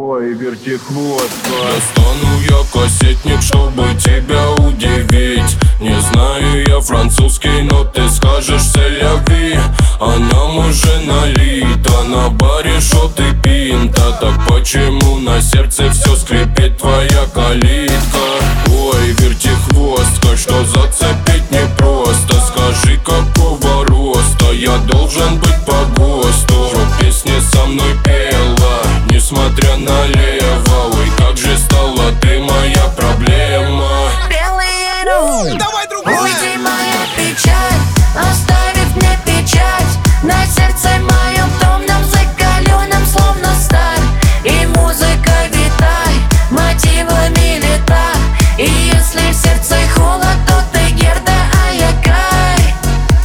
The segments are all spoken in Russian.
Ой, вертихвостка. Достану я кассетник, чтобы тебя удивить. Не знаю я французский, но ты скажешь «селяви». А нам уже налито на баре шот и пинта. Так почему на сердце все скрипит твоя калитка? Ой, вертихвостка, что зацепить непросто. Скажи, какого роста я должен быть по ГОСТу? Чтоб песни со мной пела, несмотря налево. Ой, как же стала ты моя проблема. Белые Давай другую! уйди, моя печаль, оставив мне печать на сердце моем томном, закаленном, словно сталь. И музыка витай, мотивами лета. И если в сердце холод, то ты Герда, а я Кай.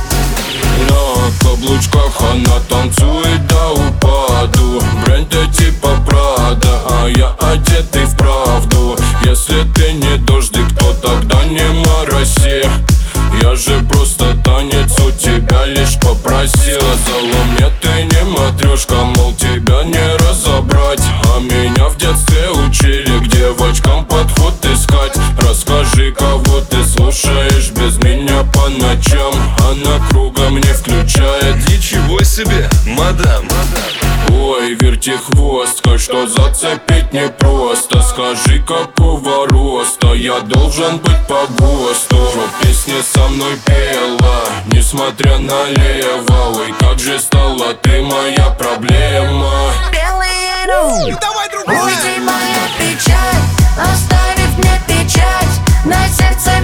На каблучках она танцует до упаду. Бренды типа Прада, а я одетый в правду. Если ты не дождик, то тогда не мороси. Я же просто танец у тебя лишь попросила. Залом мне ты не матрешка, мол, тебя не разобрать. А меня в детстве учили к девочкам подход искать. Расскажи, кого ты слушаешь без меня по ночам. Она кругом не включает. Ничего себе, мадам! Ой, вертихвостка, что зацепить непросто. Скажи, какого роста я должен быть по ГОСТу? Чтоб песни со мной пела, несмотря налево. Ой, как же стала ты моя проблема. Белые Давай другую! уйди, моя печаль, оставив мне печать на сердце